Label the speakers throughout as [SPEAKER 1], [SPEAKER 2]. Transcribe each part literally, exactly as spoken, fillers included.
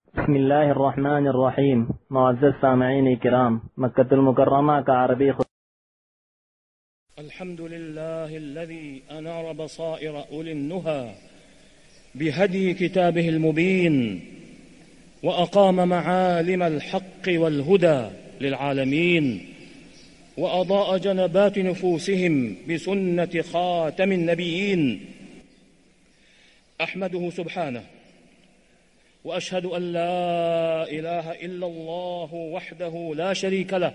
[SPEAKER 1] بسم الله الرحمن الرحيم. معزز سامعين الكرام، مكة المكرمة كعربي خ...
[SPEAKER 2] الحمد لله الذي أنار بصائر أولي النهى بهدي كتابه المبين، وأقام معالم الحق والهدى للعالمين، وأضاء جنبات نفوسهم بسنة خاتم النبيين. أحمده سبحانه، وأشهد أن لا إله إلا الله وحده لا شريك له،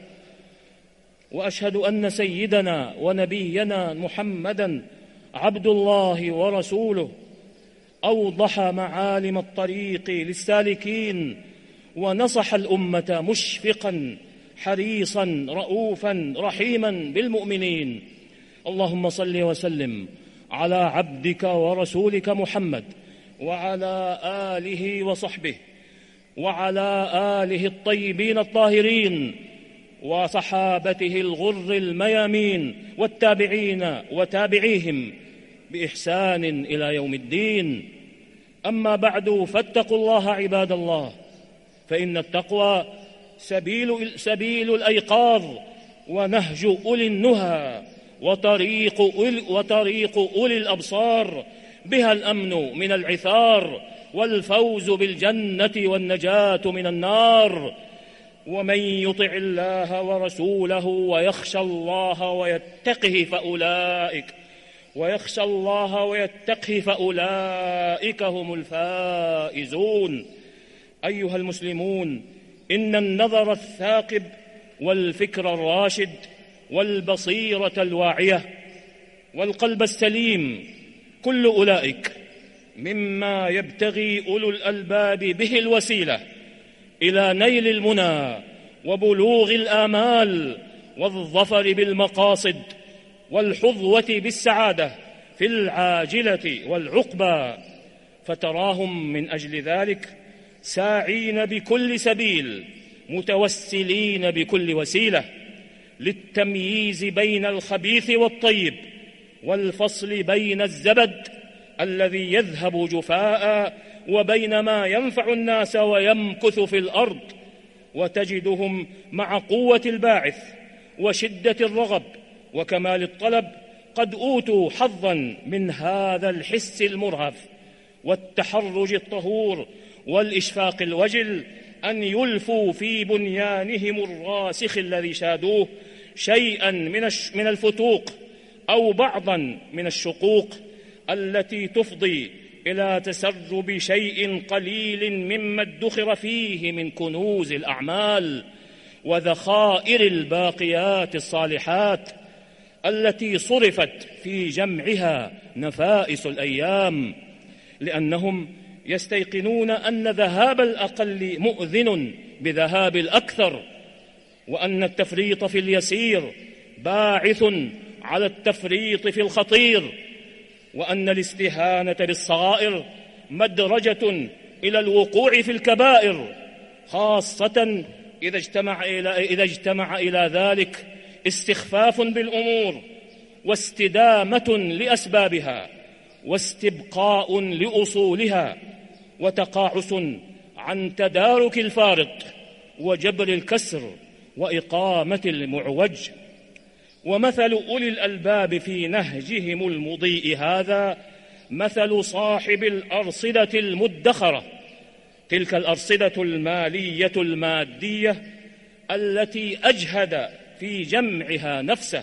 [SPEAKER 2] وأشهد أن سيدنا ونبينا محمدًا عبد الله ورسوله، أوضح معالم الطريق للسالكين، ونصح الأمة مشفقًا حريصًا رؤوفًا رحيمًا بالمؤمنين. اللهم صل وسلم على عبدك ورسولك محمد، وعلى آله وصحبه، وعلى آله الطيبين الطاهرين، وصحابته الغر الميامين، والتابعين وتابعيهم بإحسان إلى يوم الدين. أما بعد، فاتقوا الله عباد الله، فإن التقوى سبيل, سبيل الأيقاظ، ونهج أولي النهى، وطريق أولي, وطريق أولي الأبصار، بها الأمن من العثار، والفوز بالجنة والنجاة من النار. ومن يطع الله ورسوله ويخشى الله ويتقه فأولئك ويخشى الله ويتقه فأولئك هم الفائزون. أيها المسلمون، إن النظر الثاقب والفكر الراشد والبصيرة الواعية والقلب السليم، كل أولئك مما يبتغي أولو الألباب به الوسيلة إلى نيل المنى وبلوغ الآمال والظفر بالمقاصد والحظوة بالسعادة في العاجلة والعقبى، فتراهم من أجل ذلك ساعين بكل سبيل، متوسلين بكل وسيلة للتمييز بين الخبيث والطيب، والفصل بين الزبد الذي يذهب جفاء وبين ما ينفع الناس ويمكث في الأرض. وتجدهم مع قوة الباعث وشدة الرغب وكمال الطلب قد أوتوا حظا من هذا الحس المرهف والتحرج الطهور والإشفاق الوجل، أن يلفوا في بنيانهم الراسخ الذي شادوه شيئا من الفتوق أو بعضا من الشقوق التي تفضي إلى تسرب شيء قليل مما ادخر فيه من كنوز الأعمال وذخائر الباقيات الصالحات التي صرفت في جمعها نفائس الأيام، لأنهم يستيقنون أن ذهاب الأقل مؤذن بذهاب الأكثر، وأن التفريط في اليسير باعث على التفريط في الخطير، وأن الاستهانة بالصغائر مدرجة إلى الوقوع في الكبائر، خاصة إذا اجتمع إلى, إذا اجتمع إلى ذلك استخفاف بالأمور واستدامة لأسبابها واستبقاء لأصولها وتقاعس عن تدارك الفارق وجبر الكسر وإقامة المعوج. ومثل أولي الألباب في نهجهم المضيء هذا مثل صاحب الأرصدة المدخرة، تلك الأرصدة المالية المادية التي أجهد في جمعها نفسه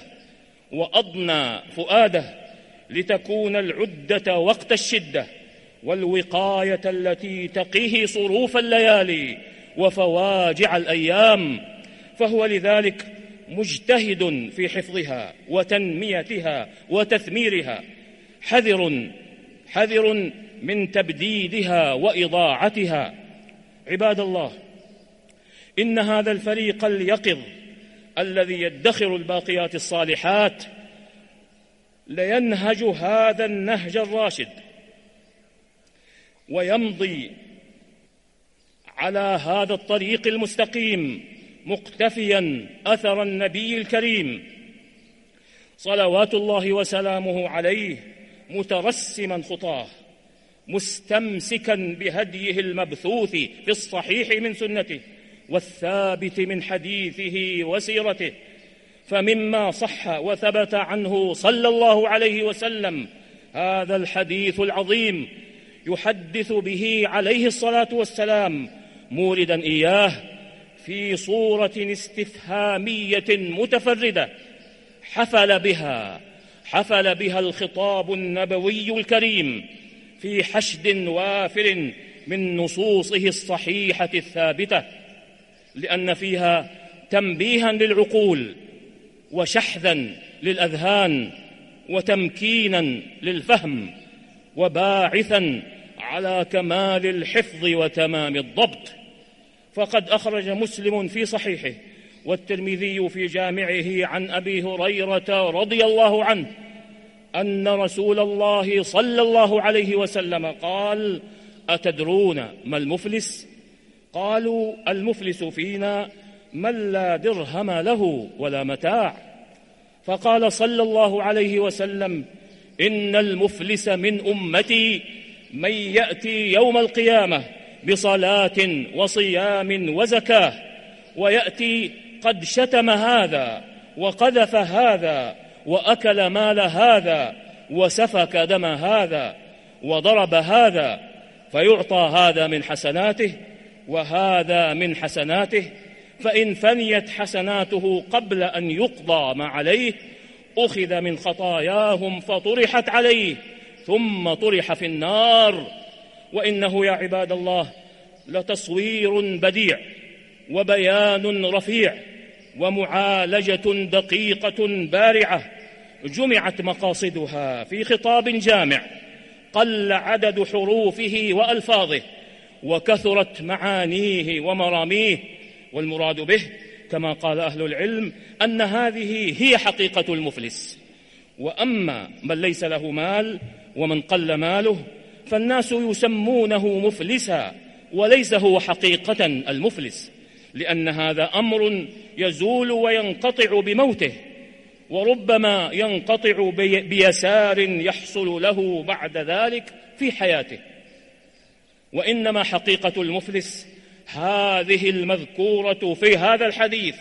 [SPEAKER 2] وأضنى فؤاده لتكون العدة وقت الشدة، والوقاية التي تقيه صروف الليالي وفواجع الأيام، فهو لذلك مجتهد في حفظها وتنميتها وتثميرها، حذر حذر من تبديدها وإضاعتها. عباد الله، إن هذا الفريق اليقظ الذي يدخر الباقيات الصالحات لينهج هذا النهج الراشد، ويمضي على هذا الطريق المستقيم مقتفيا أثر النبي الكريم صلوات الله وسلامه عليه، مترسما خطاه مستمسكا بهديه المبثوث في الصحيح من سنته والثابت من حديثه وسيرته. فمما صح وثبت عنه صلى الله عليه وسلم هذا الحديث العظيم يحدث به عليه الصلاة والسلام موردا إياه في صورة استفهامية متفردة حفل بها حفل بها الخطاب النبوي الكريم في حشد وافر من نصوصه الصحيحة الثابتة، لأن فيها تنبيها للعقول وشحذا للأذهان وتمكينا للفهم وباعثا على كمال الحفظ وتمام الضبط. فقد أخرج مسلم في صحيحه والترمذي في جامعه عن أبي هريرة رضي الله عنه أن رسول الله صلى الله عليه وسلم قال: أتدرون ما المفلس؟ قالوا: المفلس فينا من لا درهم له ولا متاع. فقال صلى الله عليه وسلم: إن المفلس من أمتي من يأتي يوم القيامة بصلاة وصيام وزكاة ويأتي قد شتم هذا وقذف هذا وأكل مال هذا وسفك دم هذا وضرب هذا، فيعطى هذا من حسناته وهذا من حسناته، فإن فنيت حسناته قبل أن يقضى ما عليه أخذ من خطاياهم فطرحت عليه ثم طرح في النار. وإنه يا عباد الله لتصوير بديع وبيان رفيع ومعالجة دقيقة بارعة جمعت مقاصدها في خطاب جامع قل عدد حروفه وألفاظه وكثرت معانيه ومراميه. والمراد به كما قال أهل العلم أن هذه هي حقيقة المفلس. وأما من ليس له مال ومن قل ماله فالناس يسمونه مفلسا وليس هو حقيقة المفلس، لأن هذا أمر يزول وينقطع بموته، وربما ينقطع بيسار يحصل له بعد ذلك في حياته. وإنما حقيقة المفلس هذه المذكورة في هذا الحديث،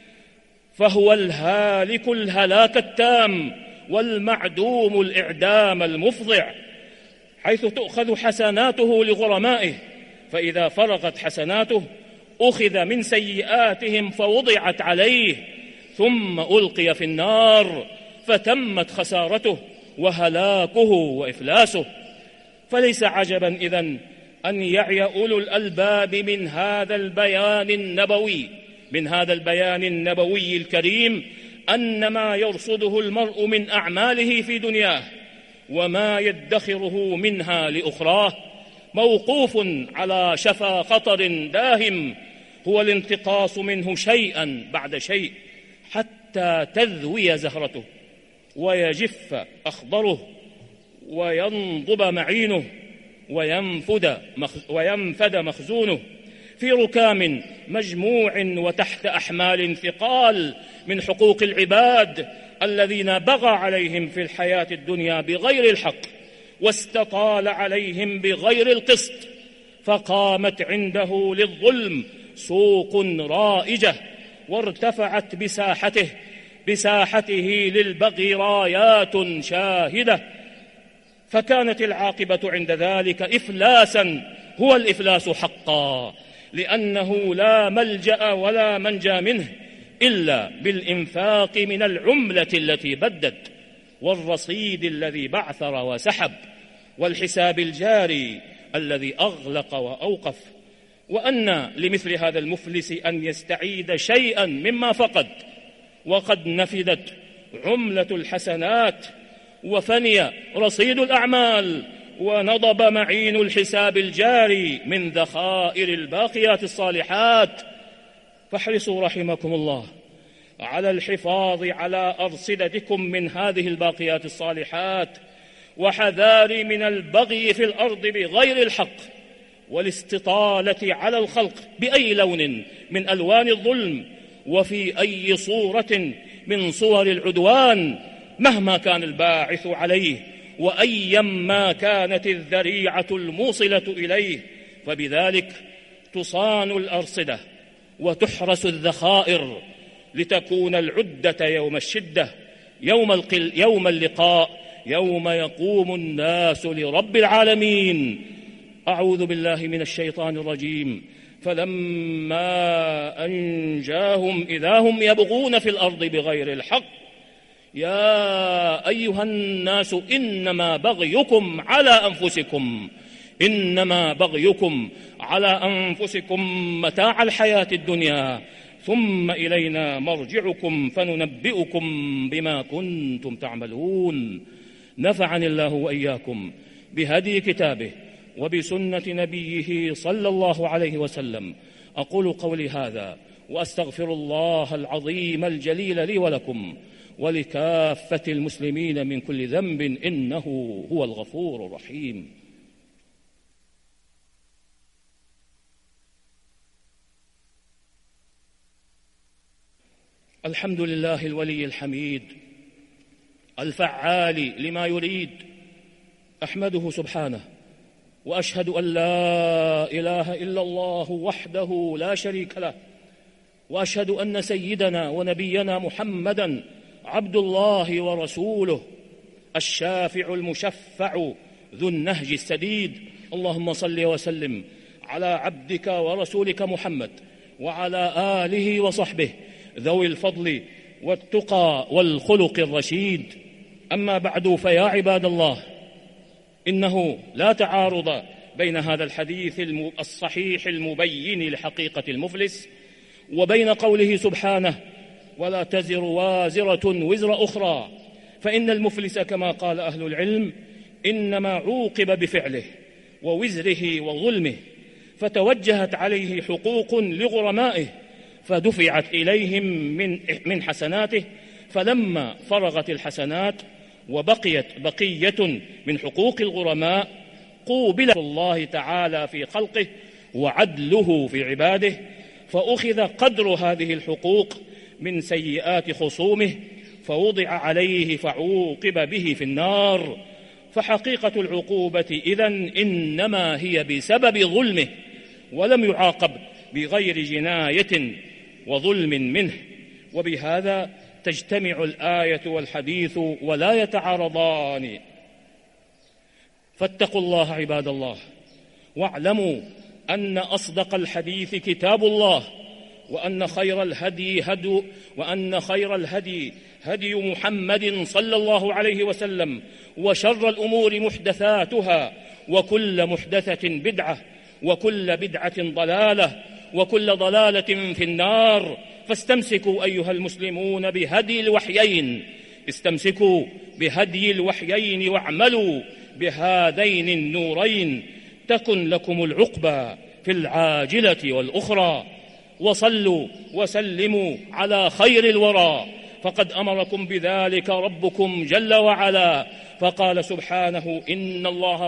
[SPEAKER 2] فهو الهالك الهلاك التام والمعدوم الإعدام المفضع، حيث تؤخذ حسناته لغرمائه، فإذا فرغت حسناته أخذ من سيئاتهم فوضعت عليه ثم ألقي في النار فتمت خسارته وهلاكه وإفلاسه. فليس عجبا إذن أن يعي أولو الألباب من هذا البيان النبوي من هذا البيان النبوي الكريم أن ما يرصده المرء من أعماله في دنياه وما يدخره منها لأخراه موقوف على شفا خطر داهم، هو الانتقاص منه شيئا بعد شيء حتى تذوي زهرته ويجف أخضره وينضب معينه وينفد, مخ وينفد مخزونه في ركام مجموع وتحت أحمال ثقال من حقوق العباد الذين بغى عليهم في الحياة الدنيا بغير الحق واستطال عليهم بغير القسط، فقامت عنده للظلم سوق رائجة وارتفعت بساحته بساحته للبغي رايات شاهدة، فكانت العاقبة عند ذلك إفلاسا هو الإفلاس حقا، لأنه لا ملجأ ولا منجى منه إلا بالإنفاق من العملة التي بدت والرصيد الذي بعثر وسحب والحساب الجاري الذي أغلق وأوقف. وأن لمثل هذا المفلس أن يستعيد شيئا مما فقد وقد نفدت عملة الحسنات وفني رصيد الأعمال ونضب معين الحساب الجاري من ذخائر الباقيات الصالحات. فاحرصوا رحمكم الله على الحفاظ على أرصدتكم من هذه الباقيات الصالحات، وحذار من البغي في الأرض بغير الحق والاستطالة على الخلق بأي لون من ألوان الظلم وفي أي صورة من صور العدوان مهما كان الباعث عليه وأيما كانت الذريعة الموصلة إليه، فبذلك تصان الأرصدة وتحرس الذخائر لتكون العدة يوم الشدة، يوم, القل يوم اللقاء، يوم يقوم الناس لرب العالمين. أعوذ بالله من الشيطان الرجيم. فلما أنجاهم إذا هم يبغون في الأرض بغير الحق يا أيها الناس إنما بغيكم على أنفسكم إنما بغيكم على أنفسكم متاع الحياة الدنيا ثم إلينا مرجعكم فننبئكم بما كنتم تعملون. نفعني الله وإياكم بهدي كتابه وبسنة نبيه صلى الله عليه وسلم. أقول قولي هذا وأستغفر الله العظيم الجليل لي ولكم ولكافة المسلمين من كل ذنب إنه هو الغفور الرحيم. الحمد لله الولي الحميد الفعال لما يريد، أحمده سبحانه وأشهد أن لا إله إلا الله وحده لا شريك له، وأشهد أن سيدنا ونبينا محمدًا عبد الله ورسوله الشافع المشفع ذو النهج السديد. اللهم صل وسلم على عبدك ورسولك محمد وعلى آله وصحبه ذوي الفضل والتقى والخلق الرشيد. أما بعد، فيا عباد الله، إنه لا تعارض بين هذا الحديث الصحيح المبين لحقيقة المفلس وبين قوله سبحانه ولا تزر وازرة وزر أخرى، فإن المفلس كما قال أهل العلم إنما عوقب بفعله ووزره وظلمه، فتوجهت عليه حقوق لغرمائه فدفعت إليهم من من حسناته، فلما فرغت الحسنات وبقيت بقية من حقوق الغرماء قوبل الله تعالى في خلقه وعدله في عباده، فأخذ قدر هذه الحقوق من سيئات خصومه فوضع عليه فعوقب به في النار. فحقيقة العقوبة إذن إنما هي بسبب ظلمه، ولم يعاقب بغير جناية وظلم منه. وبهذا تجتمع الآية والحديث ولا يتعارضان. فاتقوا الله عباد الله، واعلموا أن أصدق الحديث كتاب الله، وأن خير الهدي هدي وأن خير الهدي هدي محمد صلى الله عليه وسلم، وشر الأمور محدثاتها، وكل محدثة بدعة، وكل بدعة ضلالة، وكل ضلالة في النار. فاستمسكوا أيها المسلمون بهدي الوحيين استمسكوا بهدي الوحيين واعملوا بهذين النورين تكن لكم العقبى في العاجلة والأخرى. وصلوا وسلموا على خير الورى، فقد أمركم بذلك ربكم جل وعلا، فقال سبحانه إن الله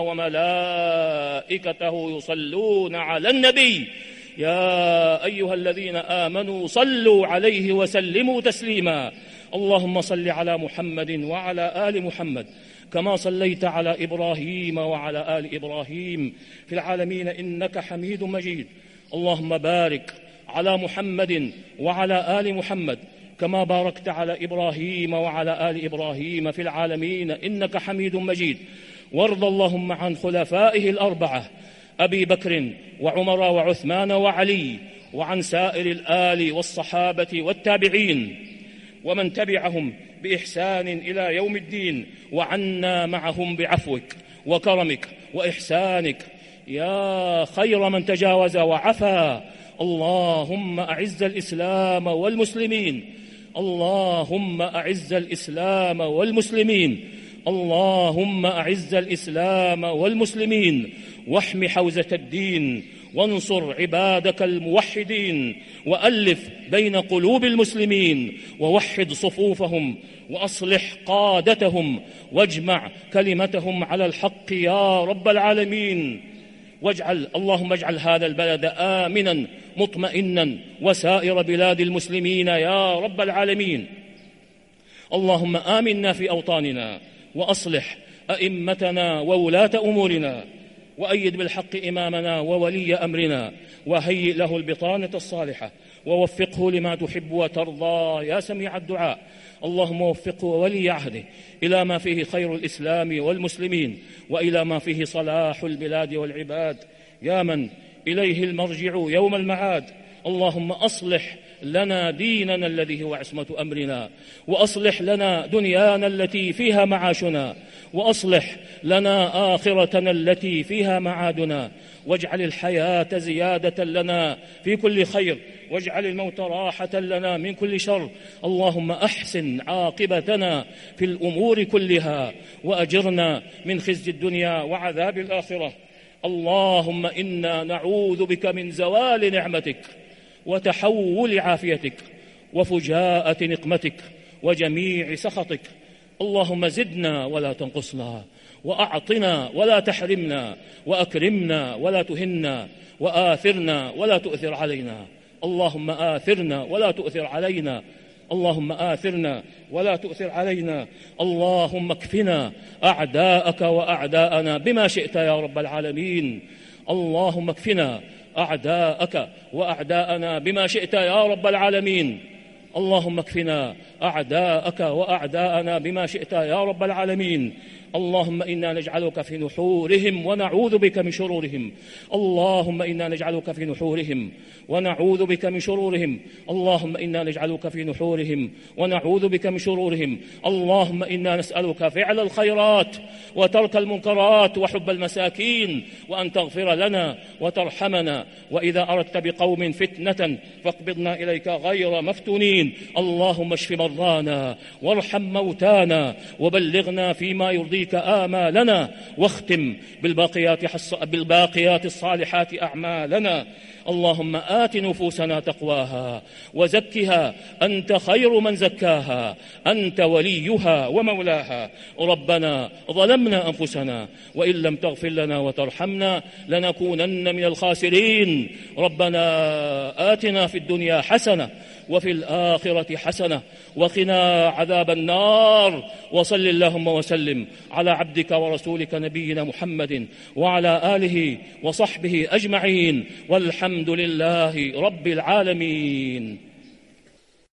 [SPEAKER 2] وملائكته يصلون على النبي يا أيها الذين آمنوا صلوا عليه وسلموا تسليما. اللهم صل على محمد وعلى آل محمد كما صليت على إبراهيم وعلى آل إبراهيم في العالمين إنك حميد مجيد. اللهم بارك على محمد وعلى آل محمد كما باركت على إبراهيم وعلى آل إبراهيم في العالمين إنك حميد مجيد. وارض اللهم عن خلفائه الأربعة أبي بكر وعمر وعثمان وعلي، وعن سائر الآل والصحابة والتابعين ومن تبعهم بإحسان إلى يوم الدين، وعنا معهم بعفوك وكرمك وإحسانك يا خير من تجاوز وعفا. اللهم أعز الإسلام والمسلمين اللهم أعز الإسلام والمسلمين اللهم أعز الإسلام والمسلمين واحم حوزة الدين، وانصر عبادك الموحدين، وألف بين قلوب المسلمين، ووحد صفوفهم، وأصلح قادتهم، واجمع كلمتهم على الحق يا رب العالمين. واجعل اللهم اجعل هذا البلد آمنا مطمئنا وسائر بلاد المسلمين يا رب العالمين. اللهم آمنا في أوطاننا، وأصلح أئمتنا وولاة أمورنا، وأيد بالحق إمامنا وولي أمرنا، وهيئ له البطانة الصالحة، ووفقه لما تحب وترضى يا سميع الدعاء. اللهم وفقه وولي عهده إلى ما فيه خير الإسلام والمسلمين، وإلى ما فيه صلاح البلاد والعباد، يا من إليه المرجع يوم المعاد. اللهم أصلح لنا ديننا الذي هو عصمة أمرنا، وأصلح لنا دنيانا التي فيها معاشنا، وأصلح لنا آخرتنا التي فيها معادنا، واجعل الحياة زيادة لنا في كل خير، واجعل الموت راحة لنا من كل شر. اللهم أحسن عاقبتنا في الأمور كلها، وأجرنا من خزي الدنيا وعذاب الآخرة. اللهم إنا نعوذ بك من زوال نعمتك، وتحول عافيتك، وفجاءة نقمتك، وجميع سخطك. اللهم زدنا ولا تنقصنا، وأعطنا ولا تحرمنا، وأكرمنا ولا تهنا، وآثرنا ولا تؤثر علينا. اللهم آثرنا ولا تؤثر علينا، اللهم آثرنا ولا تؤثر علينا. اللهم اكفنا أعداءك وأعداءنا بما شئت يا رب العالمين. اللهم اكفنا أعداءك وأعداءنا بما شئت يا رب العالمين. اللهم اكفنا أعداءك وأعداءنا بما شئت يا رب العالمين. اللهم إنا نجعلك في نحورهم ونعوذ بك من شرورهم. اللهم إنا نجعلك في نحورهم ونعوذ بك من شرورهم. اللهم إنا نجعلك في نحورهم ونعوذ بك من شرورهم. اللهم إنا نسألك فعل الخيرات وترك المنكرات وحب المساكين، وأن تغفر لنا وترحمنا، وإذا أردت بقوم فتنة فاقبضنا إليك غير مفتونين. اللهم اشف مرضانا وارحم موتانا، وبلغنا فيما يرضيك آمالنا، واختم بالباقيات, حص... بالباقيات الصالحات أعمالنا. اللهم آت نفوسنا تقواها وزكها، أنت خير من زكاها، أنت وليها ومولاها. ربنا ظلمنا أنفسنا، وإن لم تغفر لنا وترحمنا لنكونن من الخاسرين. ربنا آتنا في الدنيا حسنة وفي الآخرة حسنة وقنا عذاب النار. وصل اللهم وسلم على عبدك ورسولك نبينا محمد وعلى آله وصحبه أجمعين، والحمد لله رب العالمين.